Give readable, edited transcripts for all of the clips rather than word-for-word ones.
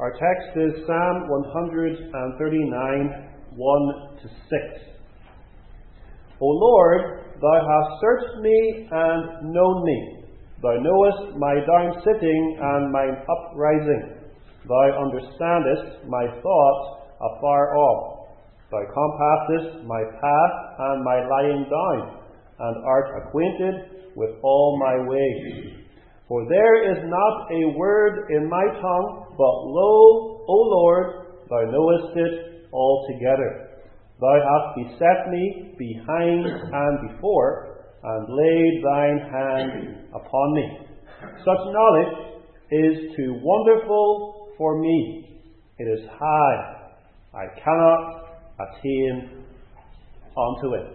Our text is Psalm 139, 1 to 6. O Lord, thou hast searched me and known me. Thou knowest my down-sitting and mine uprising. Thou understandest my thoughts afar off. Thou compassest my path and my lying down, and art acquainted with all my ways. For there is not a word in my tongue, but lo, O Lord, thou knowest it altogether. Thou hast beset me behind and before, and laid thine hand upon me. Such knowledge is too wonderful for me. It is high. I cannot attain unto it.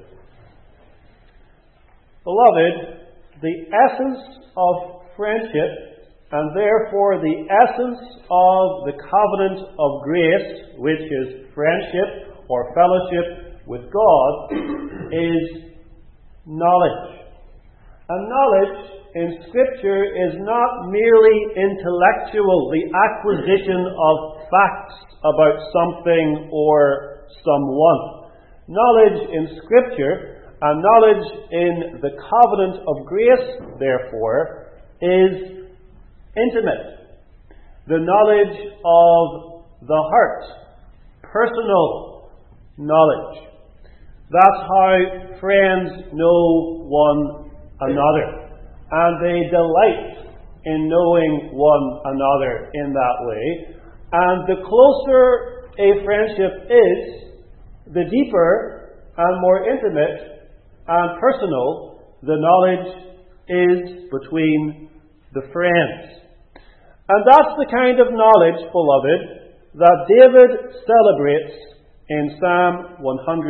Beloved, the essence of friendship, and therefore the essence of the covenant of grace, which is friendship or fellowship with God, is knowledge. And knowledge in Scripture is not merely intellectual, the acquisition of facts about something or someone. Knowledge in Scripture and knowledge in the covenant of grace, therefore, is intimate. The knowledge of the heart, personal knowledge. That's how friends know one another, and they delight in knowing one another in that way. And the closer a friendship is, the deeper and more intimate and personal the knowledge is between the friends. And that's the kind of knowledge, beloved, that David celebrates in Psalm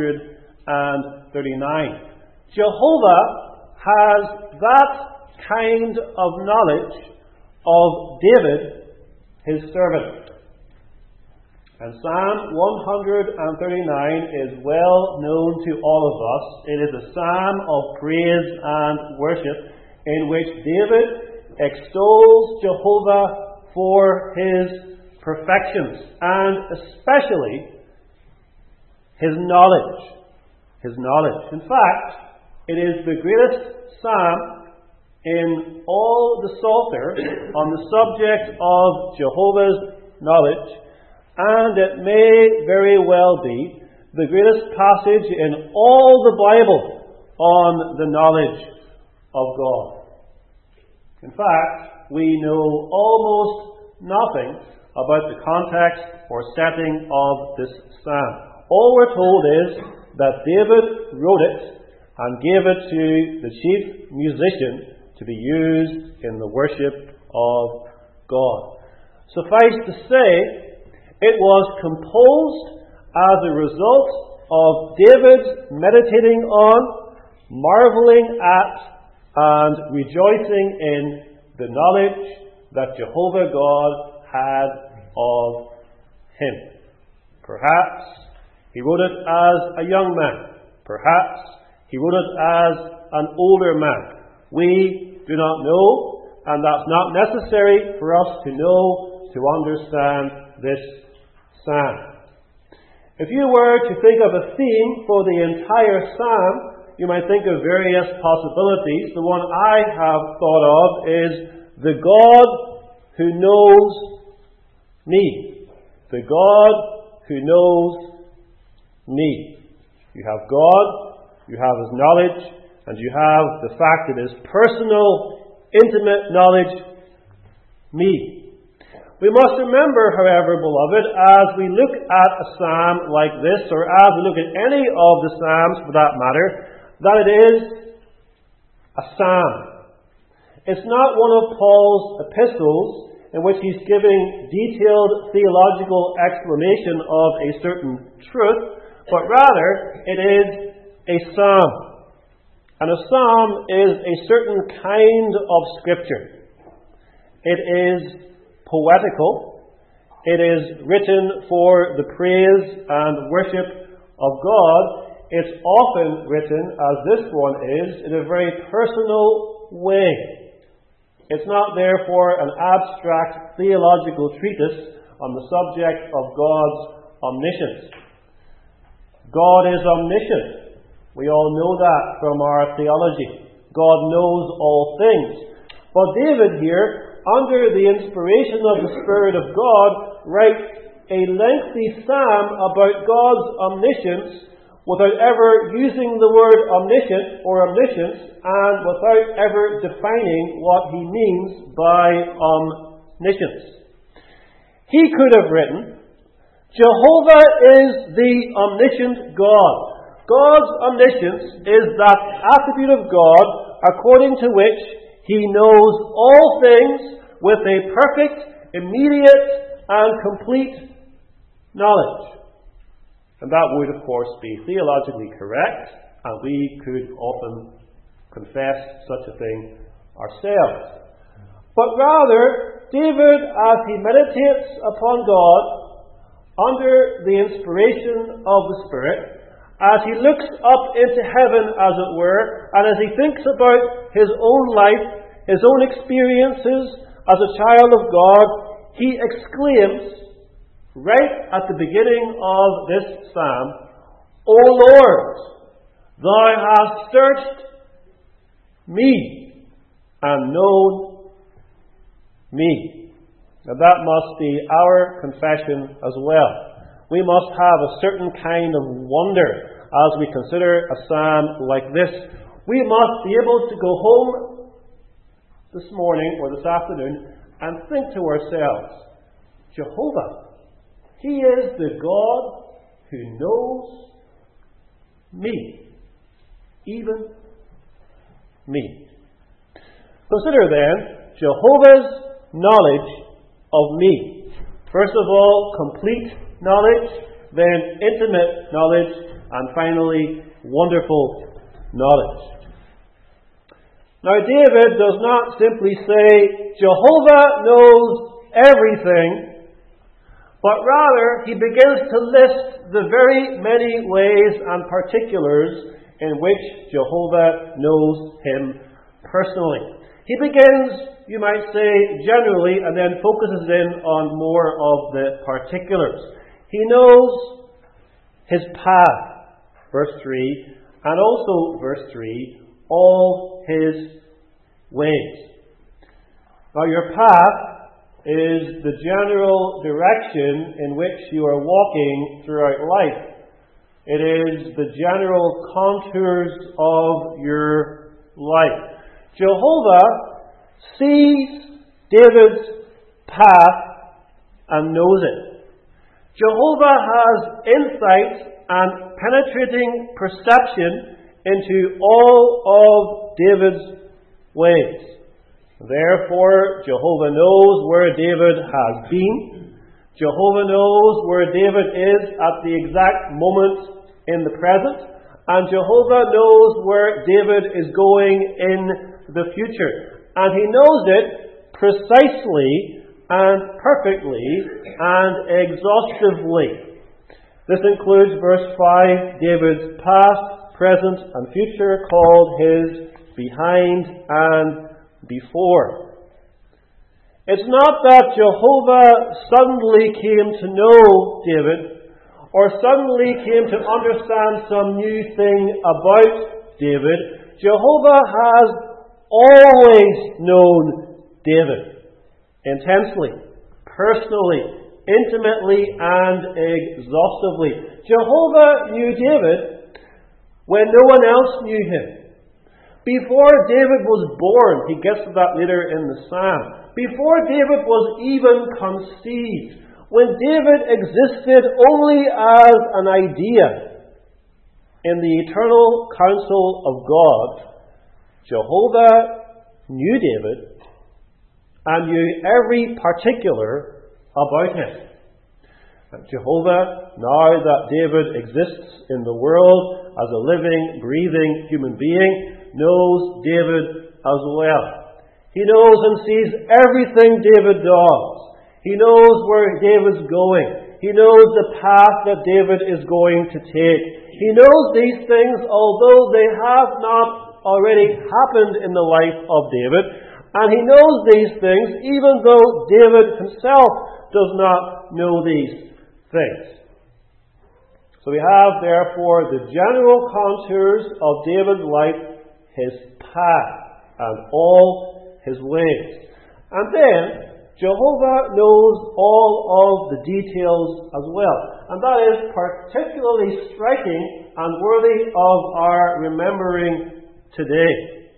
139. Jehovah has that kind of knowledge of David, his servant. And Psalm 139 is well known to all of us. It is a psalm of praise and worship in which David extols Jehovah for his perfections and especially his knowledge. His knowledge. In fact, it is the greatest psalm in all the Psalter on the subject of Jehovah's knowledge, and it may very well be the greatest passage in all the Bible on the knowledge of God. In fact, we know almost nothing about the context or setting of this psalm. All we're told is that David wrote it and gave it to the chief musician to be used in the worship of God. Suffice to say, it was composed as a result of David meditating on, marveling at, and rejoicing in the knowledge that Jehovah God had of him. Perhaps he wrote it as a young man. Perhaps he wrote it as an older man. We do not know, and that's not necessary for us to know to understand this psalm. If you were to think of a theme for the entire psalm, you might think of various possibilities. The one I have thought of is the God who knows me. The God who knows me. You have God, you have His knowledge, and you have the fact that His personal, intimate knowledge, me. We must remember, however, beloved, as we look at a psalm like this, or as we look at any of the psalms for that matter, that it is a psalm. It's not one of Paul's epistles in which he's giving detailed theological explanation of a certain truth, but rather it is a psalm. And a psalm is a certain kind of scripture. It is poetical. It is written for the praise and worship of God. It's often written, as this one is, in a very personal way. It's not therefore an abstract theological treatise on the subject of God's omniscience. God is omniscient. We all know that from our theology. God knows all things. But David here, under the inspiration of the Spirit of God, writes a lengthy psalm about God's omniscience without ever using the word omniscient or omniscience, and without ever defining what he means by omniscience. He could have written, Jehovah is the omniscient God. God's omniscience is that attribute of God according to which he knows all things with a perfect, immediate, and complete knowledge. And that would, of course, be theologically correct, and we could often confess such a thing ourselves. But rather, David, as he meditates upon God, under the inspiration of the Spirit, as he looks up into heaven, as it were, and as he thinks about his own life, his own experiences as a child of God, he exclaims, right at the beginning of this psalm, O Lord, thou hast searched me and known me. And that must be our confession as well. We must have a certain kind of wonder as we consider a psalm like this. We must be able to go home this morning or this afternoon and think to ourselves, Jehovah, He is the God who knows me, even me. Consider then Jehovah's knowledge of me. First of all, complete knowledge, then intimate knowledge, and finally, wonderful knowledge. Now, David does not simply say, Jehovah knows everything, but rather he begins to list the very many ways and particulars in which Jehovah knows him personally. He begins, you might say, generally, and then focuses in on more of the particulars. He knows his path, verse 3, and also, verse 3, all his ways. Now, your path is the general direction in which you are walking throughout life. It is the general contours of your life. Jehovah sees David's path and knows it. Jehovah has insight and penetrating perception into all of David's ways. Therefore, Jehovah knows where David has been. Jehovah knows where David is at the exact moment in the present. And Jehovah knows where David is going in the future. And he knows it precisely and perfectly and exhaustively. This includes verse 5, David's past, present, and future, called his behind and before. It's not that Jehovah suddenly came to know David, or suddenly came to understand some new thing about David. Jehovah has always known David intensely, personally, intimately, and exhaustively. Jehovah knew David when no one else knew him. Before David was born, he gets to that later in the psalm. Before David was even conceived, when David existed only as an idea in the eternal counsel of God, Jehovah knew David and knew every particular about him. And Jehovah, now that David exists in the world as a living, breathing human being, knows David as well. He knows and sees everything David does. He knows where David's going. He knows the path that David is going to take. He knows these things, although they have not already happened in the life of David. And he knows these things even though David himself does not know these things. So we have, therefore, the general contours of David's life, his path, and all his ways. And then, Jehovah knows all of the details as well. And that is particularly striking and worthy of our remembering today.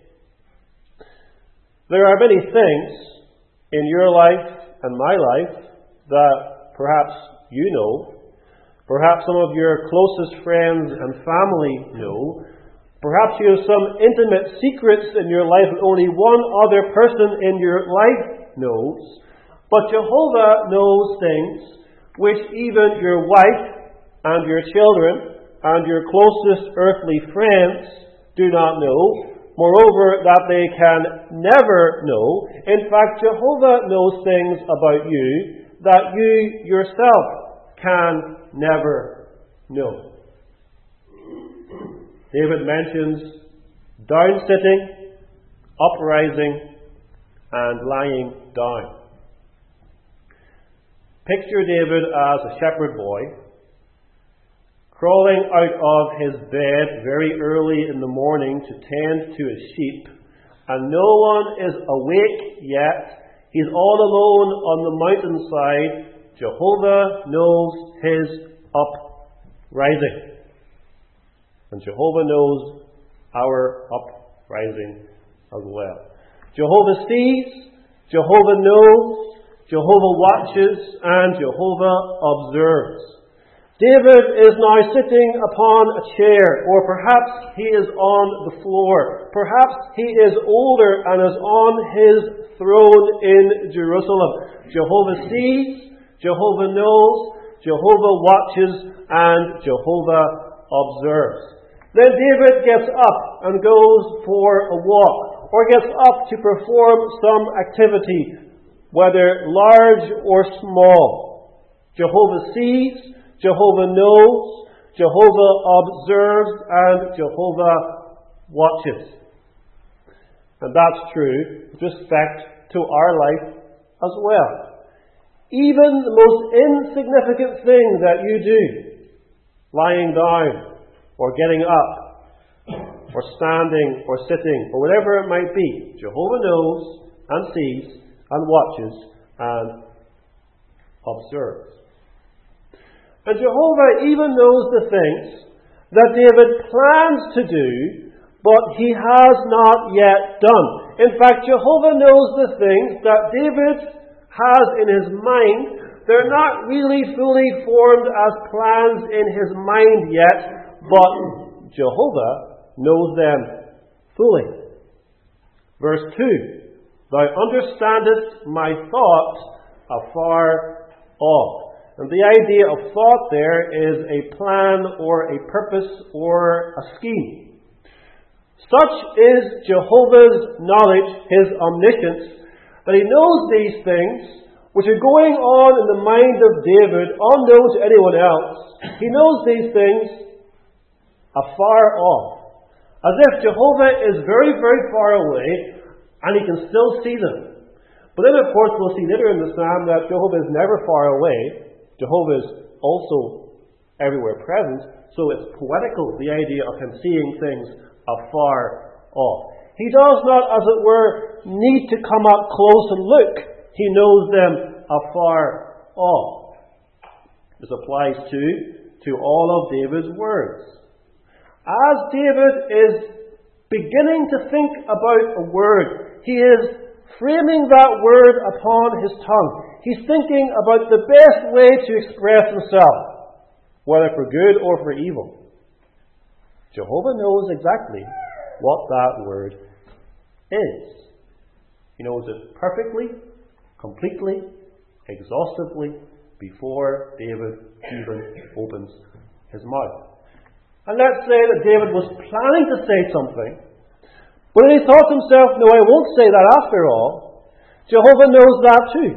There are many things in your life and my life that perhaps you know, perhaps some of your closest friends and family know, perhaps you have some intimate secrets in your life that only one other person in your life knows. But Jehovah knows things which even your wife and your children and your closest earthly friends do not know. Moreover, that they can never know. In fact, Jehovah knows things about you that you yourself can never know. David mentions down-sitting, uprising, and lying down. Picture David as a shepherd boy, crawling out of his bed very early in the morning to tend to his sheep, and no one is awake yet. He's all alone on the mountainside. Jehovah knows his uprising. And Jehovah knows our uprising as well. Jehovah sees, Jehovah knows, Jehovah watches, and Jehovah observes. David is now sitting upon a chair, or perhaps he is on the floor. Perhaps he is older and is on his throne in Jerusalem. Jehovah sees, Jehovah knows, Jehovah watches, and Jehovah observes. Then David gets up and goes for a walk, or gets up to perform some activity, whether large or small. Jehovah sees, Jehovah knows, Jehovah observes, and Jehovah watches. And that's true with respect to our life as well. Even the most insignificant thing that you do, lying down, or getting up, or standing, or sitting, or whatever it might be, Jehovah knows, and sees, and watches, and observes. And Jehovah even knows the things that David plans to do, but he has not yet done. In fact, Jehovah knows the things that David has in his mind. They're not really fully formed as plans in his mind yet, but Jehovah knows them fully. Verse 2. Thou understandest my thoughts afar off. And the idea of thought there is a plan or a purpose or a scheme. Such is Jehovah's knowledge, his omniscience, that he knows these things which are going on in the mind of David, unknown to anyone else. He knows these things afar off, as if Jehovah is very, very far away, and he can still see them. But then, of course, we'll see later in the psalm that Jehovah is never far away. Jehovah is also everywhere present. So it's poetical, the idea of him seeing things afar off. He does not, as it were, need to come up close and look. He knows them afar off. This applies to all of David's words. As David is beginning to think about a word, he is framing that word upon his tongue. He's thinking about the best way to express himself, whether for good or for evil. Jehovah knows exactly what that word is. He knows it perfectly, completely, exhaustively, before David even opens his mouth. And let's say that David was planning to say something, but he thought to himself, no, I won't say that after all. Jehovah knows that too.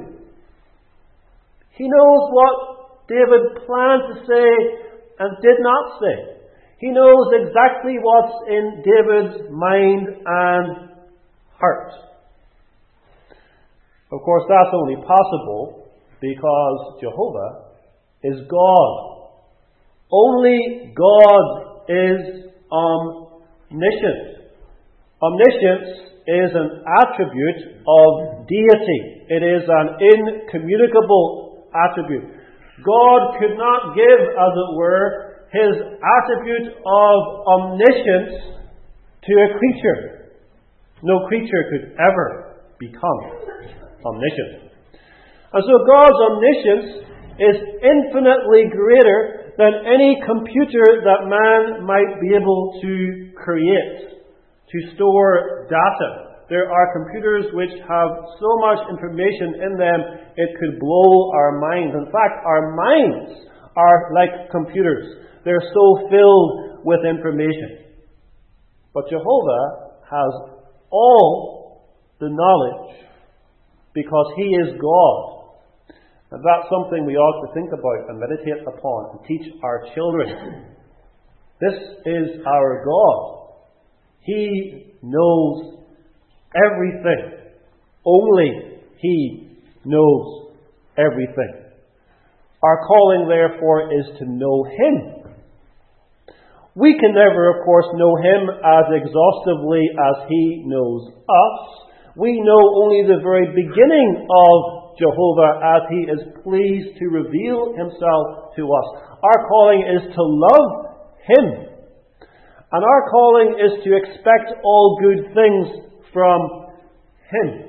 He knows what David planned to say and did not say. He knows exactly what's in David's mind and heart. Of course, that's only possible because Jehovah is God. Only God is omniscient. Omniscience is an attribute of deity. It is an incommunicable attribute. God could not give, as it were, His attribute of omniscience to a creature. No creature could ever become omniscient. And so God's omniscience is infinitely greater than any computer that man might be able to create, to store data. There are computers which have so much information in them, it could blow our minds. In fact, our minds are like computers. They're so filled with information. But Jehovah has all the knowledge because He is God. And that's something we ought to think about and meditate upon and teach our children. This is our God. He knows everything. Only He knows everything. Our calling, therefore, is to know Him. We can never, of course, know Him as exhaustively as He knows us. We know only the very beginning of Jehovah as He is pleased to reveal Himself to us. Our calling is to love Him. And our calling is to expect all good things from Him.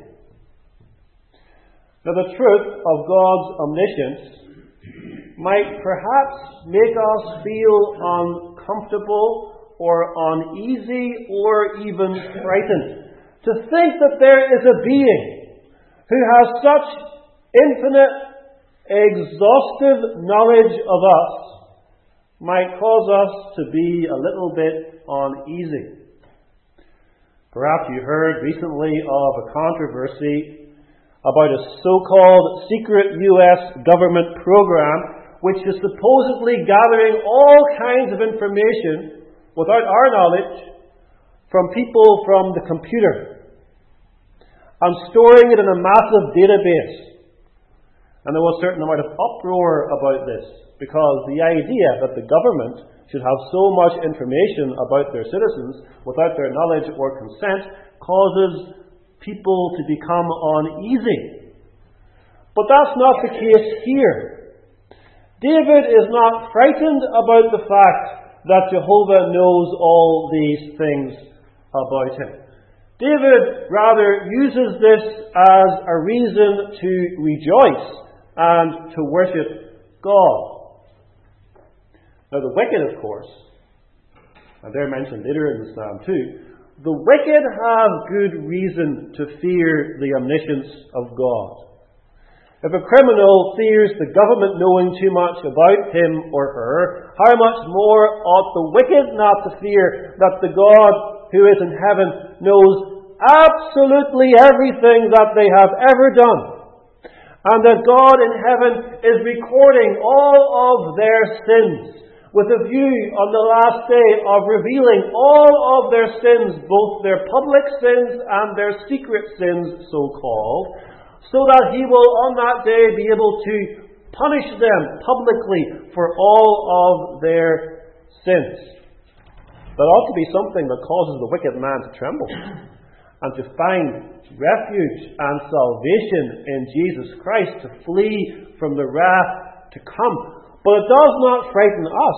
Now, the truth of God's omniscience might perhaps make us feel uncomfortable or uneasy or even frightened. To think that there is a being who has such infinite, exhaustive knowledge of us might cause us to be a little bit uneasy. Perhaps you heard recently of a controversy about a so-called secret U.S. government program which is supposedly gathering all kinds of information without our knowledge from people from the computer and storing it in a massive database. And there was a certain amount of uproar about this because the idea that the government should have so much information about their citizens without their knowledge or consent causes people to become uneasy. But that's not the case here. David is not frightened about the fact that Jehovah knows all these things about him. David rather uses this as a reason to rejoice and to worship God. Now the wicked, of course, and they're mentioned later in the Psalm too, the wicked have good reason to fear the omniscience of God. If a criminal fears the government knowing too much about him or her, how much more ought the wicked not to fear that the God who is in heaven knows absolutely everything that they have ever done, and that God in heaven is recording all of their sins with a view on the last day of revealing all of their sins, both their public sins and their secret sins, so-called, so that He will on that day be able to punish them publicly for all of their sins. That ought to be something that causes the wicked man to tremble and to find refuge and salvation in Jesus Christ, to flee from the wrath to come. But it does not frighten us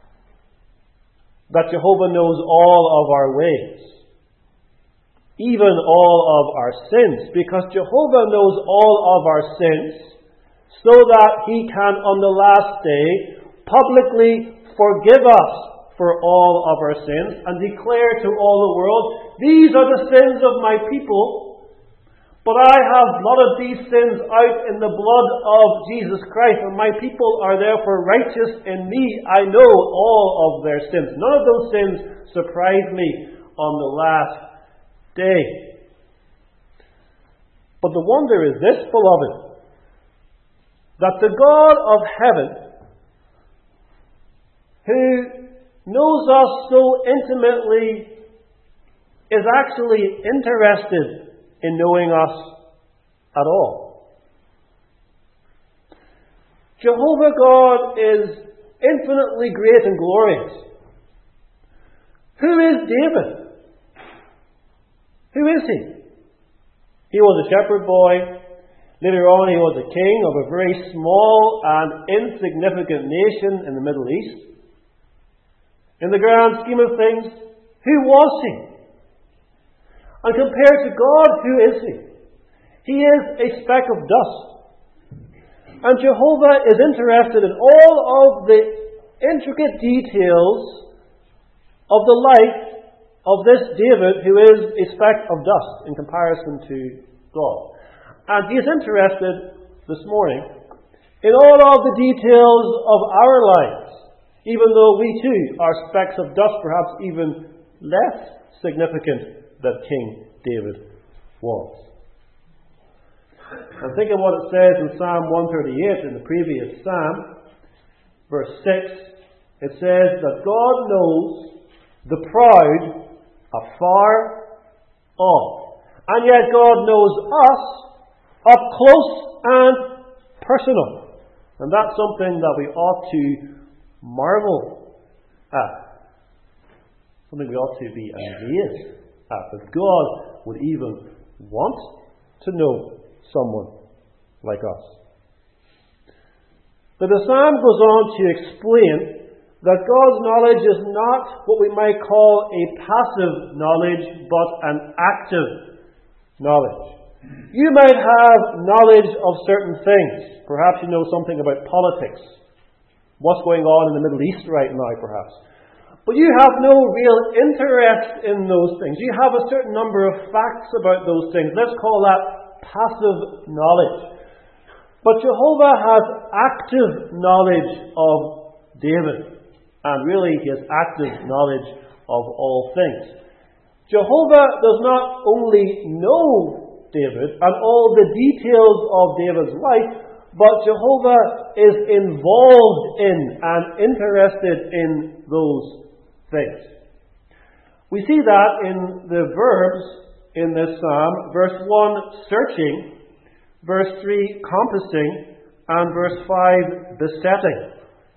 that Jehovah knows all of our ways, even all of our sins, because Jehovah knows all of our sins so that He can on the last day publicly forgive us for all of our sins and declare to all the world, these are the sins of my people, but I have blotted these sins out in the blood of Jesus Christ, and my people are therefore righteous in me. I know all of their sins. None of those sins surprise me on the last day. But the wonder is this, beloved, that the God of heaven, who knows us so intimately, is actually interested in knowing us at all. Jehovah God is infinitely great and glorious. Who is David? Who is he? He was a shepherd boy. Later on, he was a king of a very small and insignificant nation in the Middle East. In the grand scheme of things, who was he? And compared to God, who is he? He is a speck of dust. And Jehovah is interested in all of the intricate details of the life of this David, who is a speck of dust in comparison to God. And he is interested this morning in all of the details of our lives, even though we too are specks of dust, perhaps even less significant than King David was. And think of what it says in Psalm 138, in the previous Psalm, verse 6. It says that God knows the proud afar off. And yet God knows us up close and personal. And that's something that we ought to marvel at. Something we ought to be amazed at. That God would even want to know someone like us. But the psalm goes on to explain that God's knowledge is not what we might call a passive knowledge, but an active knowledge. You might have knowledge of certain things. Perhaps you know something about politics. What's going on in the Middle East right now, perhaps. But you have no real interest in those things. You have a certain number of facts about those things. Let's call that passive knowledge. But Jehovah has active knowledge of David. And really, he has active knowledge of all things. Jehovah does not only know David and all the details of David's life, but Jehovah is involved in and interested in those things. We see that in the verbs in this psalm. Verse 1, searching. Verse 3, compassing. And verse 5, besetting.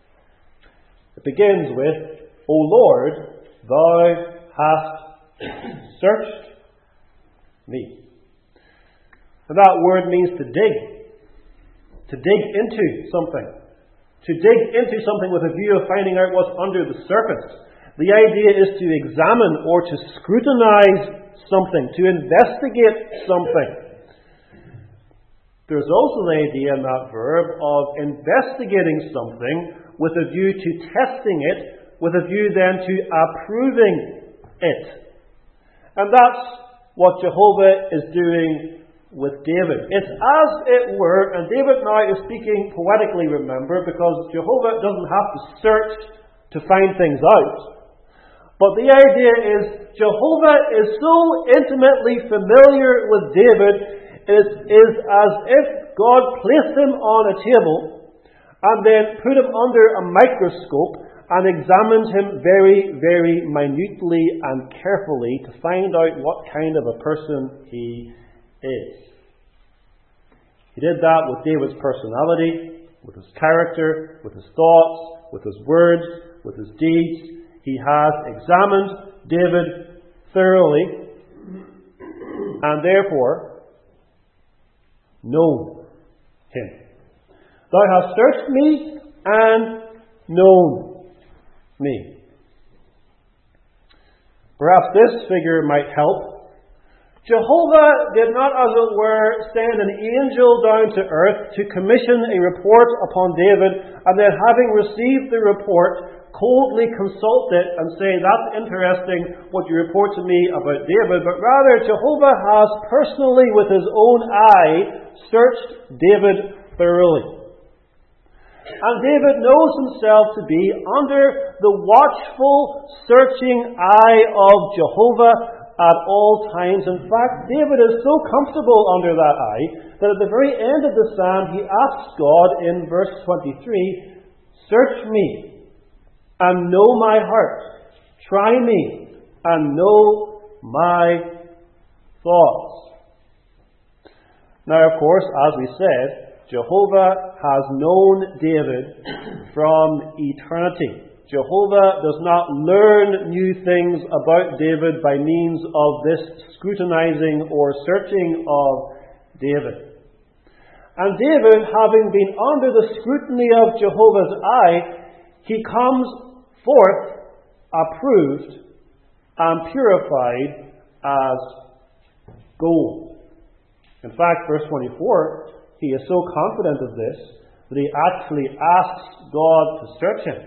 It begins with, O Lord, thou hast searched me. And that word means to dig. To dig into something. To dig into something with a view of finding out what's under the surface. The idea is to examine or to scrutinize something, to investigate something. There's also the idea in that verb of investigating something with a view to testing it, with a view then to approving it. And that's what Jehovah is doing with David. It's as it were, and David now is speaking poetically, remember, because Jehovah doesn't have to search to find things out. But the idea is Jehovah is so intimately familiar with David, it is as if God placed him on a table and then put him under a microscope and examined him very, very minutely and carefully to find out what kind of a person he is. He did that with David's personality, with his character, with his thoughts, with his words, with his deeds. He has examined David thoroughly and therefore known him. Thou hast searched me and known me. Perhaps this figure might help. Jehovah did not, as it were, send an angel down to earth to commission a report upon David, and then having received the report, coldly consult it and say, that's interesting what you report to me about David. But rather, Jehovah has personally, with his own eye, searched David thoroughly. And David knows himself to be under the watchful, searching eye of Jehovah at all times. In fact, David is so comfortable under that eye that at the very end of the psalm he asks God in verse 23, search me and know my heart. Try me and know my thoughts. Now, of course, as we said, Jehovah has known David from eternity. Jehovah does not learn new things about David by means of this scrutinizing or searching of David. And David, having been under the scrutiny of Jehovah's eye, he comes forth approved and purified as gold. In fact, verse 24, he is so confident of this that he actually asks God to search him.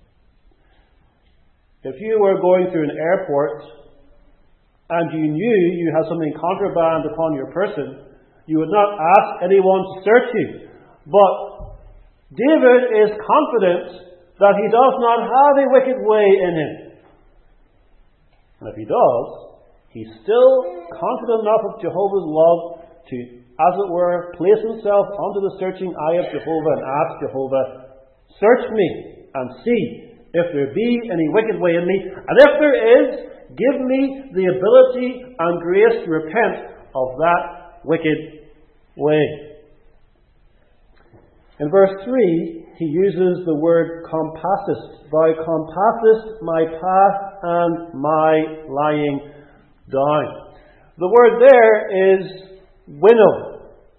If you were going through an airport and you knew you had something contraband upon your person, you would not ask anyone to search you. But David is confident that he does not have a wicked way in him. And if he does, he's still confident enough of Jehovah's love to, as it were, place himself under the searching eye of Jehovah and ask Jehovah, search me and see if there be any wicked way in me, and if there is, give me the ability and grace to repent of that wicked way. In verse 3, he uses the word compassest. Thou compassest my path and my lying down. The word there is winnow.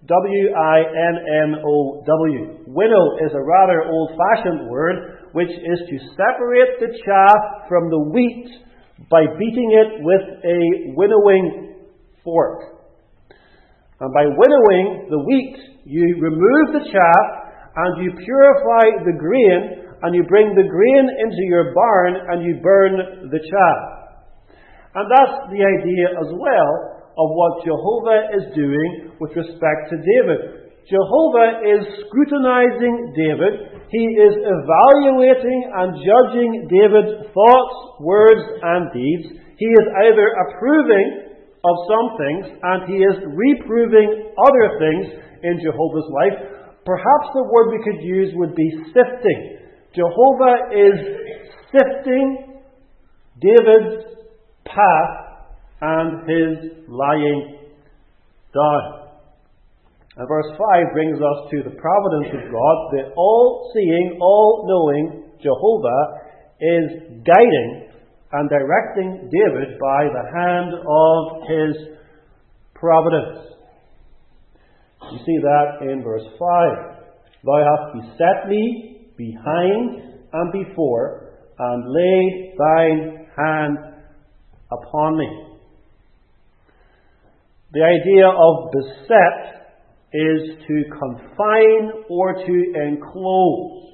W-I-N-N-O-W. Winnow is a rather old-fashioned word which is to separate the chaff from the wheat by beating it with a winnowing fork. And by winnowing the wheat, you remove the chaff and you purify the grain, and you bring the grain into your barn and you burn the chaff. And that's the idea as well of what Jehovah is doing with respect to David. Jehovah is scrutinizing David. He is evaluating and judging David's thoughts, words, and deeds. He is either approving of some things and he is reproving other things in Jehovah's life. Perhaps the word we could use would be sifting. Jehovah is sifting David's path and his lying down. And verse 5 brings us to the providence of God. The all-seeing, all-knowing Jehovah is guiding and directing David by the hand of his providence. You see that in verse 5. Thou hast beset me behind and before, and laid thine hand upon me. The idea of beset is to confine or to enclose.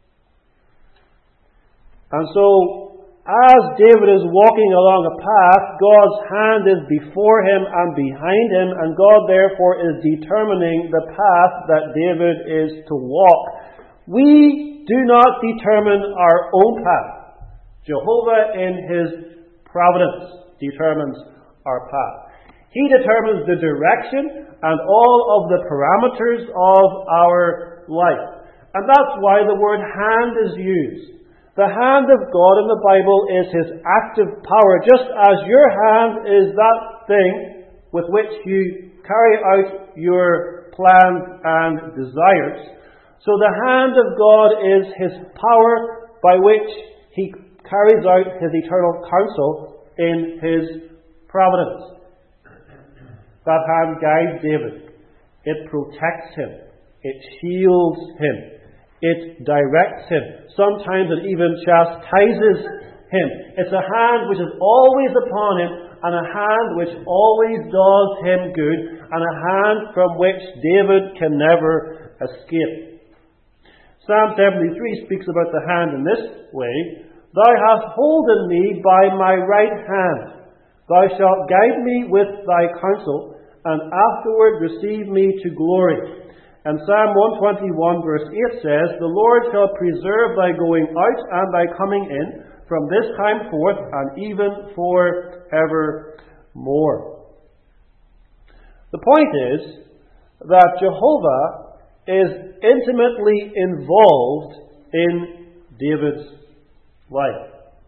And so, as David is walking along a path, God's hand is before him and behind him, and God therefore is determining the path that David is to walk. We do not determine our own path. Jehovah in his providence determines our path. He determines the direction and all of the parameters of our life. And that's why the word hand is used. The hand of God in the Bible is his active power, just as your hand is that thing with which you carry out your plans and desires. So the hand of God is his power by which he carries out his eternal counsel in his providence. That hand guides David. It protects him. It shields him. It directs him. Sometimes it even chastises him. It's a hand which is always upon him, and a hand which always does him good, and a hand from which David can never escape. Psalm 73 speaks about the hand in this way. Thou hast holden me by my right hand. Thou shalt guide me with thy counsel, and afterward receive me to glory. And Psalm 121 verse 8 says, The Lord shall preserve thy going out and thy coming in from this time forth and even for evermore. The point is that Jehovah is intimately involved in David's life.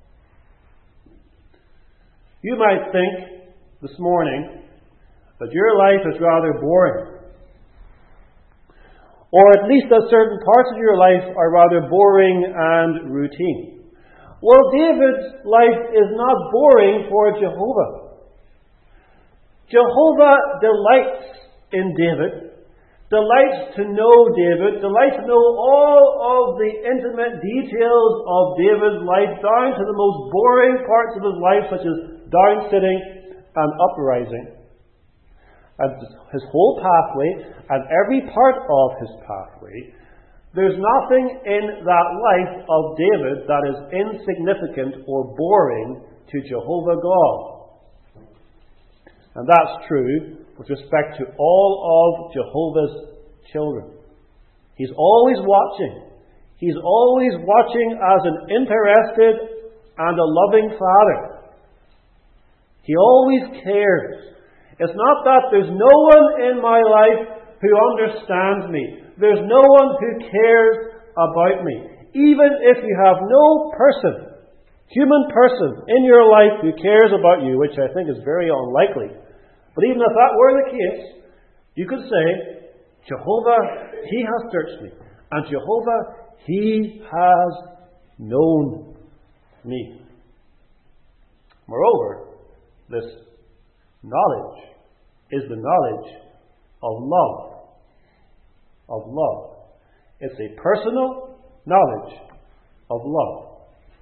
You might think this morning that your life is rather boring. Or at least that certain parts of your life are rather boring and routine. Well, David's life is not boring for Jehovah. Jehovah delights in David, delights to know David, delights to know all of the intimate details of David's life, down to the most boring parts of his life, such as down sitting and uprising. And his whole pathway, and every part of his pathway, there's nothing in that life of David that is insignificant or boring to Jehovah God. And that's true with respect to all of Jehovah's children. He's always watching. He's always watching as an interested and a loving Father. He always cares. It's not that there's no one in my life who understands me. There's no one who cares about me. Even if you have no person, human person in your life who cares about you, which I think is very unlikely. But even if that were the case, you could say, Jehovah, He has searched me. And Jehovah, He has known me. Moreover, this knowledge is the knowledge of love. Of love. It's a personal knowledge of love.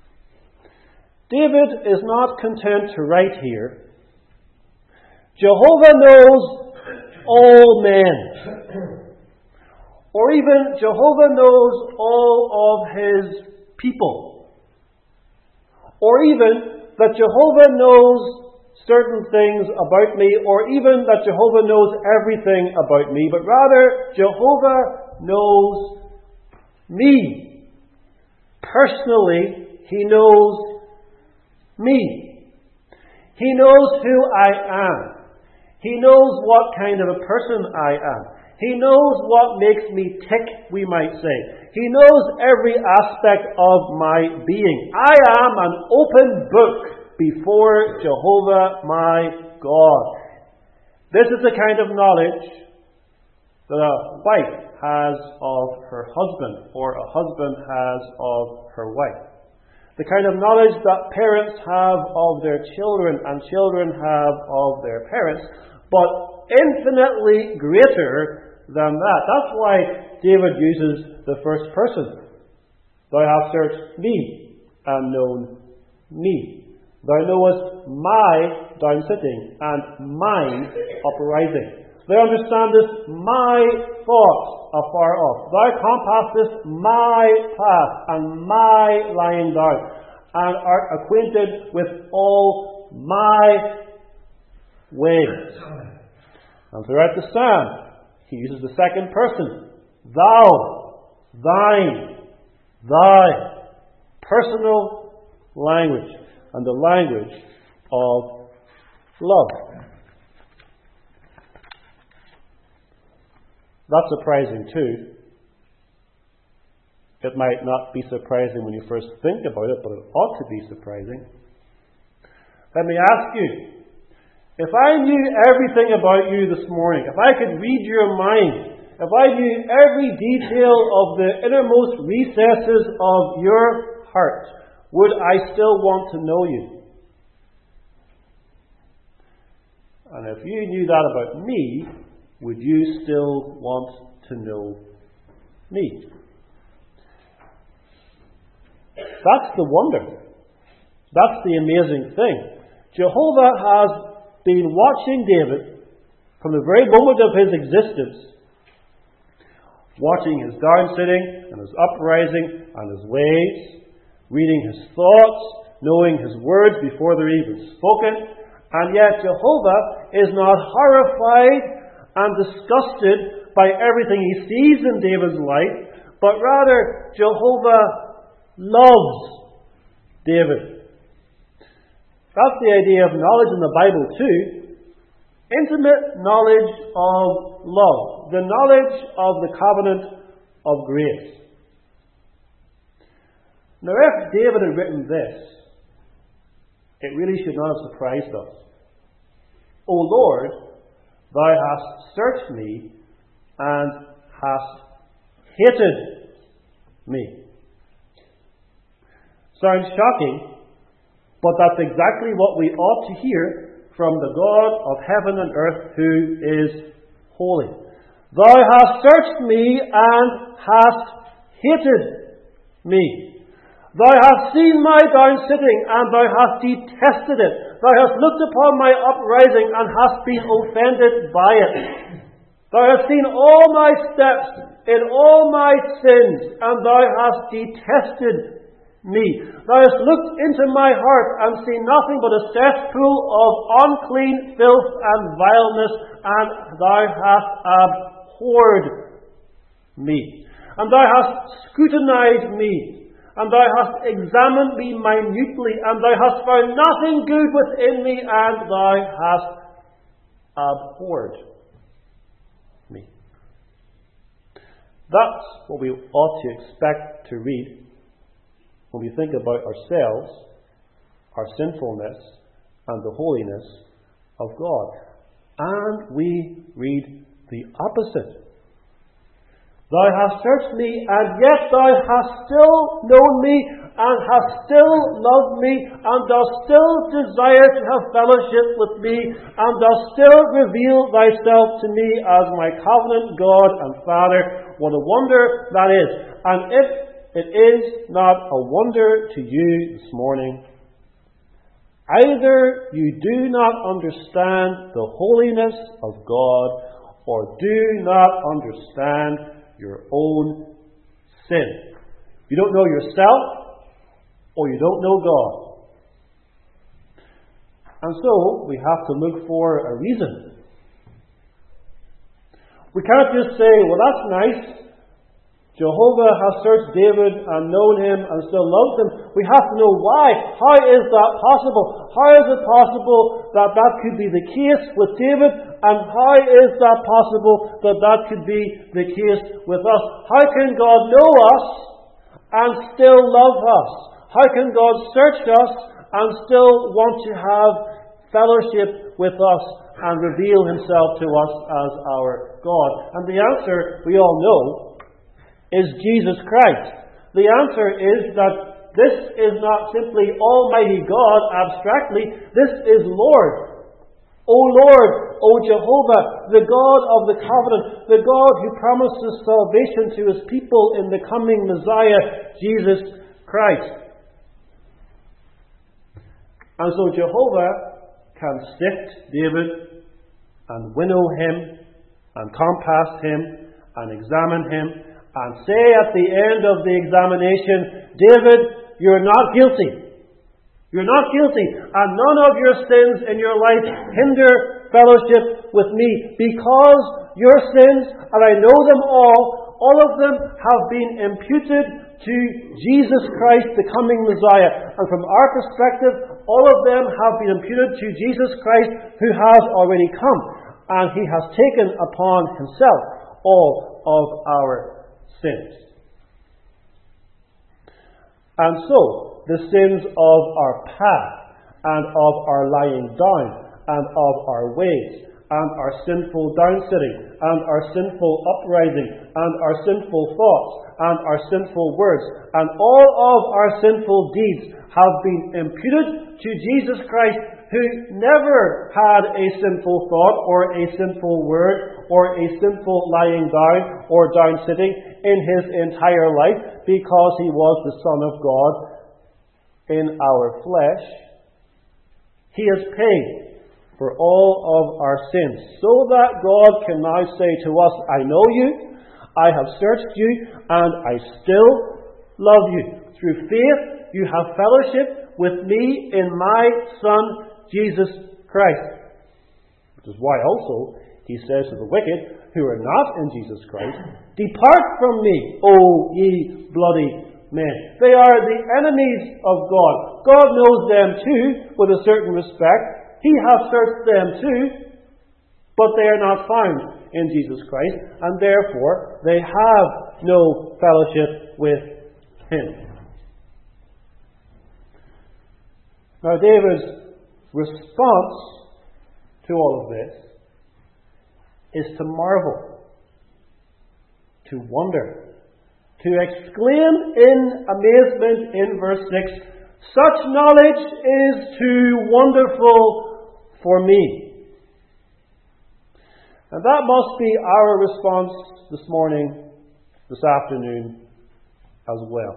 David is not content to write here, Jehovah knows all men. Or even Jehovah knows all of His people. Or even that Jehovah knows certain things about me, or even that Jehovah knows everything about me, but rather Jehovah knows me. Personally, He knows me. He knows who I am. He knows what kind of a person I am. He knows what makes me tick, we might say. He knows every aspect of my being. I am an open book before Jehovah my God. This is the kind of knowledge that a wife has of her husband, or a husband has of her wife. The kind of knowledge that parents have of their children and children have of their parents, but infinitely greater than that. That's why David uses the first person. Thou hast searched me and known me. Thou knowest my down sitting and mine uprising. Thou understandest my thoughts afar off. Thou compassest my path and my lying down, and art acquainted with all my ways. And throughout the psalm, he uses the second person. Thou, thine, thy. Personal language. And the language of love. That's surprising too. It might not be surprising when you first think about it, but it ought to be surprising. Let me ask you, if I knew everything about you this morning, if I could read your mind, if I knew every detail of the innermost recesses of your heart, would I still want to know you? And if you knew that about me, would you still want to know me? That's the wonder. That's the amazing thing. Jehovah has been watching David from the very moment of his existence, watching his down sitting and his uprising and his ways, reading his thoughts, knowing his words before they're even spoken, and yet Jehovah is not horrified and disgusted by everything he sees in David's life, but rather Jehovah loves David. That's the idea of knowledge in the Bible too. Intimate knowledge of love, the knowledge of the covenant of grace. Now, if David had written this, it really should not have surprised us. O Lord, thou hast searched me and hast hated me. Sounds shocking, but that's exactly what we ought to hear from the God of heaven and earth, who is holy. Thou hast searched me and hast hated me. Thou hast seen my down sitting, and thou hast detested it. Thou hast looked upon my uprising, and hast been offended by it. Thou hast seen all my steps in all my sins, and thou hast detested me. Thou hast looked into my heart, and seen nothing but a cesspool of unclean filth and vileness, and thou hast abhorred me. And thou hast scrutinized me, and thou hast examined me minutely, and thou hast found nothing good within me, and thou hast abhorred me. That's what we ought to expect to read when we think about ourselves, our sinfulness, and the holiness of God. And we read the opposite. Thou hast searched me, and yet thou hast still known me, and hast still loved me, and dost still desire to have fellowship with me, and dost still reveal thyself to me as my covenant God and Father. What a wonder that is. And if it is not a wonder to you this morning, either you do not understand the holiness of God, or do not understand your own sin. You don't know yourself, or you don't know God. And so, we have to look for a reason. We can't just say, well, that's nice. Jehovah has searched David and known him and still loves him. We have to know why. How is that possible? How is it possible that that could be the case with David? And how is that possible that that could be the case with us? How can God know us and still love us? How can God search us and still want to have fellowship with us and reveal himself to us as our God? And the answer, we all know, is Jesus Christ. The answer is that this is not simply Almighty God abstractly. This is Lord. O Lord, O Jehovah, the God of the covenant, the God who promises salvation to his people in the coming Messiah, Jesus Christ. And so Jehovah can sift David and winnow him and compass him and examine him and say at the end of the examination, David, you're not guilty. You're not guilty, and none of your sins in your life hinder fellowship with me, because your sins, and I know them all of them have been imputed to Jesus Christ, the coming Messiah. And from our perspective, all of them have been imputed to Jesus Christ, who has already come, and he has taken upon himself all of our sins. And so, the sins of our past, and of our lying down, and of our ways, and our sinful downsitting, and our sinful uprising, and our sinful thoughts, and our sinful words, and all of our sinful deeds have been imputed to Jesus Christ, who never had a sinful thought, or a sinful word, or a sinful lying down, or downsitting in his entire life, because he was the Son of God in our flesh. He has paid for all of our sins, so that God can now say to us, I know you, I have searched you, and I still love you. Through faith, you have fellowship with me in my Son, Jesus Christ. Which is why also he says to the wicked who are not in Jesus Christ, depart from me, O ye bloody men. They are the enemies of God. God knows them too, with a certain respect. He has searched them too, but they are not found in Jesus Christ, and therefore they have no fellowship with him. Now, David's response to all of this is to marvel, to wonder, to exclaim in amazement in verse 6, "Such knowledge is too wonderful for me." And that must be our response this morning, this afternoon as well.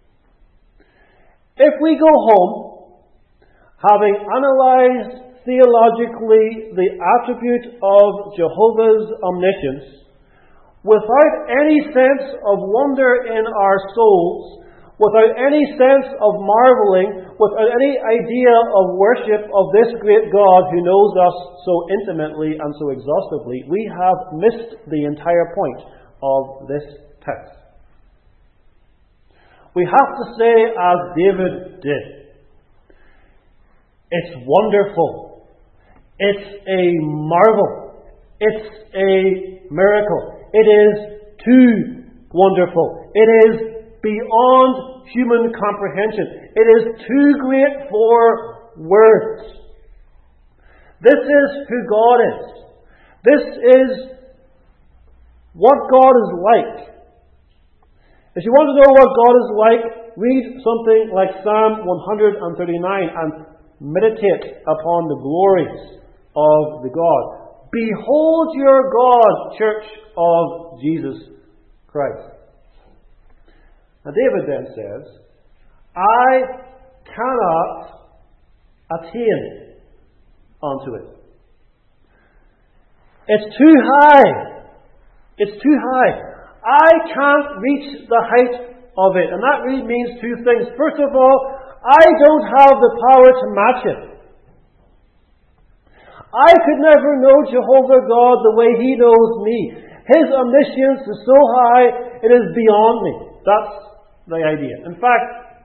If we go home, having analyzed theologically the attribute of Jehovah's omniscience, without any sense of wonder in our souls, without any sense of marveling, without any idea of worship of this great God who knows us so intimately and so exhaustively, we have missed the entire point of this text. We have to say, as David did, it's wonderful. It's a marvel. It's a miracle. It is too wonderful. It is beyond human comprehension. It is too great for words. This is who God is. This is what God is like. If you want to know what God is like, read something like Psalm 139 and meditate upon the glories of the God. Behold your God, Church of Jesus Christ. Now David then says, I cannot attain unto it. It's too high. It's too high. I can't reach the height of it. And that really means two things. First of all, I don't have the power to match it. I could never know Jehovah God the way He knows me. His omniscience is so high, it is beyond me. That's the idea. In fact,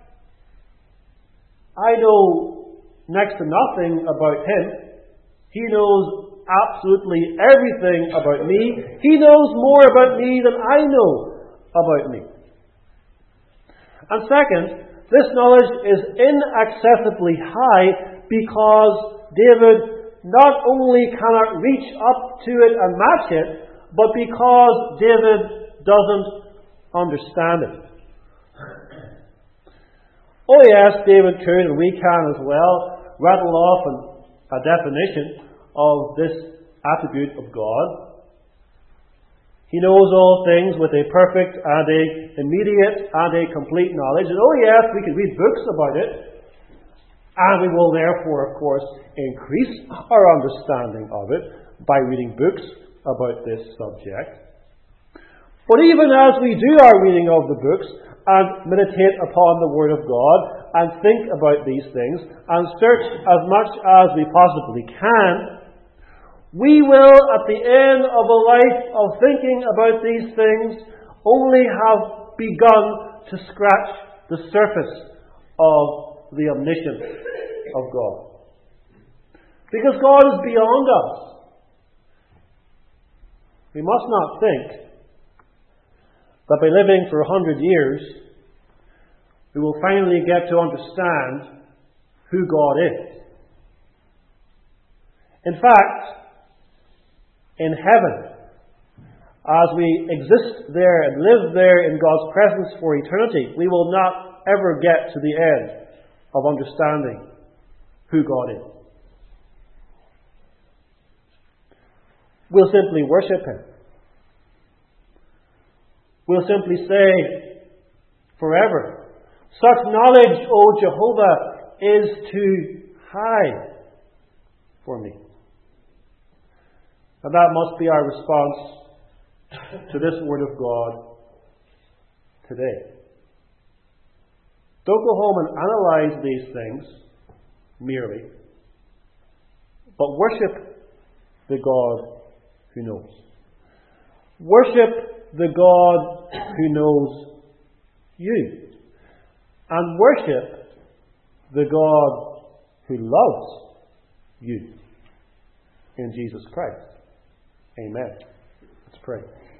I know next to nothing about Him. He knows absolutely everything about me. He knows more about me than I know about me. And second, this knowledge is inaccessibly high because David not only cannot reach up to it and match it, but because David doesn't understand it. Oh yes, David could, and we can as well, rattle off a definition of this attribute of God. He knows all things with a perfect and a immediate and a complete knowledge. And oh yes, we can read books about it. And we will therefore, of course, increase our understanding of it by reading books about this subject. But even as we do our reading of the books and meditate upon the Word of God and think about these things and search as much as we possibly can, we will, at the end of a life of thinking about these things, only have begun to scratch the surface of the omniscience of God. Because God is beyond us. We must not think that by living for 100 years, we will finally get to understand who God is. In fact, in heaven, as we exist there and live there in God's presence for eternity, we will not ever get to the end of understanding who God is. We'll simply worship Him. We'll simply say forever, "Such knowledge, O Jehovah, is too high for me." And that must be our response to this Word of God today. Don't go home and analyze these things merely, but worship the God who knows. Worship the God who knows you. And worship the God who loves you in Jesus Christ. Amen. Let's pray.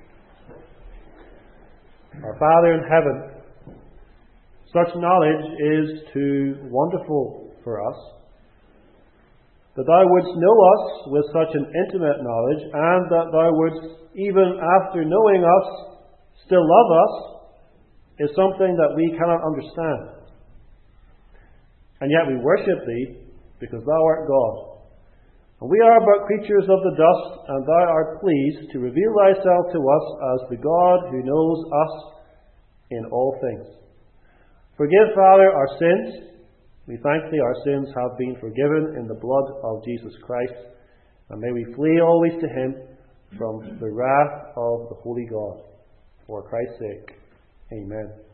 Our Father in heaven, such knowledge is too wonderful for us, that Thou wouldst know us with such an intimate knowledge, and that Thou wouldst, even after knowing us, still love us is something that we cannot understand. And yet we worship Thee, because Thou art God. And we are but creatures of the dust, and Thou art pleased to reveal Thyself to us as the God who knows us in all things. Forgive, Father, our sins. We thank Thee our sins have been forgiven in the blood of Jesus Christ. And may we flee always to Him from the wrath of the Holy God. For Christ's sake. Amen.